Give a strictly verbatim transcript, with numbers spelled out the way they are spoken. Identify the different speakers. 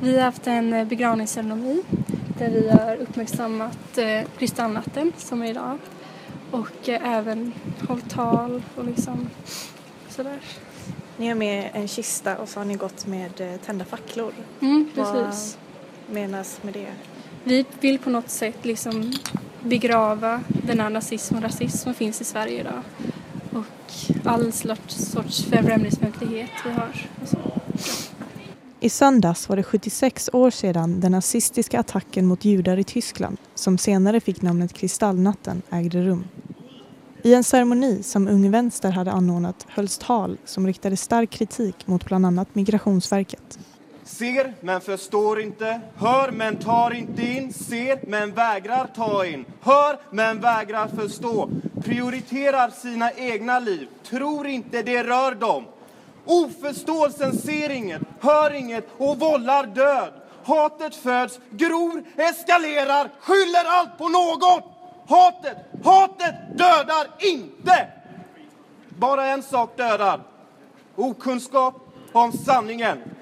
Speaker 1: Vi har haft en begravningsceremoni där vi har uppmärksammat eh, kristallnatten som är idag. Och eh, även hållit tal och liksom sådär.
Speaker 2: Ni har med en kista och så har ni gått med eh, tända facklor.
Speaker 1: Mm, precis.
Speaker 2: Vad menas med det?
Speaker 1: Vi vill på något sätt liksom begrava den här nazism och rasism som finns i Sverige idag. Och all sorts, sorts främlingsfientlighet vi har.
Speaker 3: I söndags var det sjuttiosex år sedan den nazistiska attacken mot judar i Tyskland, som senare fick namnet Kristallnatten, ägde rum. I en ceremoni som Ung Vänster hade anordnat hölls tal som riktade stark kritik mot bland annat Migrationsverket.
Speaker 4: Ser men förstår inte, hör men tar inte in, ser men vägrar ta in, hör men vägrar förstå, prioriterar sina egna liv, tror inte det rör dem. Oförståelsen ser inget, hör inget och vållar död. Hatet föds, gror, eskalerar, skyller allt på någon. Hatet, hatet dödar inte. Bara en sak dödar. Okunskap om sanningen.